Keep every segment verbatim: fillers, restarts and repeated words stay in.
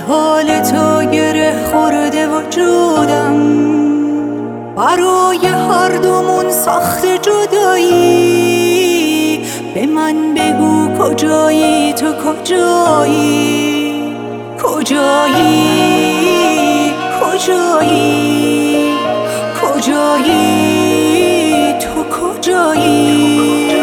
حال تو گره خورده وجودم، برای هر دومون سخت جدایی. به من بگو کجایی تو، کجایی کجایی کجایی کجایی تو کجایی؟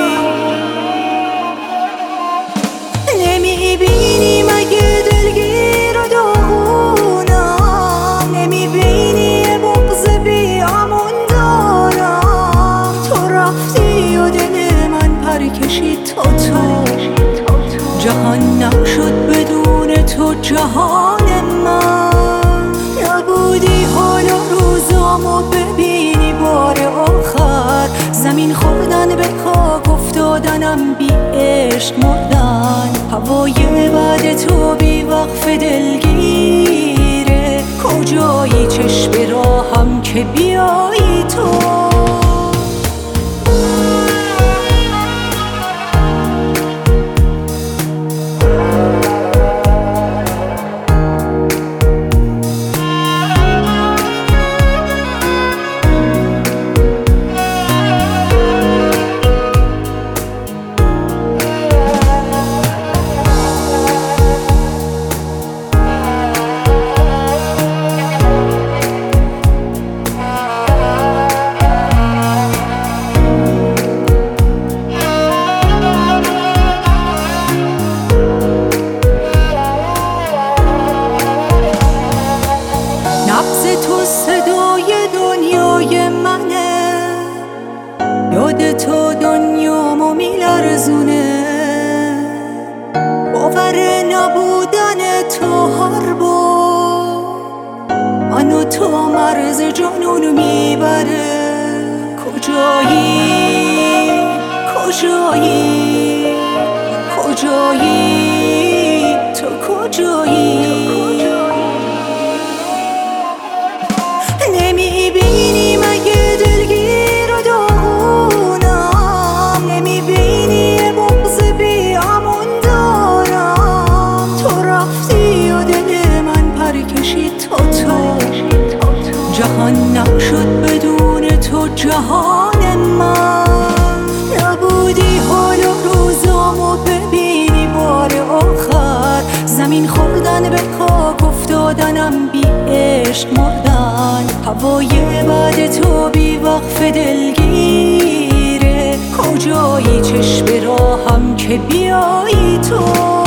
نمیبینی مگه دلگیر و داغونم؟ نمیبینی یه بغض بی امان دارم؟ تو رفتی و دل من پر کشید تا تو، جهان نشد بدون تو جهان من. نبودی حالا روزامو ببینی بار آخر، زمین خوردن به خاک افتادنم بی عشق مردن. هوای بعد تو بی وقف دلگیره، کجایی چشم راهم که بیایی تو؟ نبض تو صدای دنیای منه، یاد تو دنیامو میلرزونه. باور نبودن تو هر بار منو تو مرز جنون میبره. کجایی کجایی کجایی تو کجایی؟ نمیبینی مگه دلگیر و داغونم؟ نمیبینی یه بغض بی امان دارم؟ تو رفتی و دل من پر کشید تا تو، جهان نشد بدون تو جهان من. نبودی حالا روزامو ببینی بار آخر، زمین خوردن به خاک افتادنم بی عشق مردن. هوای بعد تو بی وقف دلگیره، کجایی چشم راهم که بیایی تو؟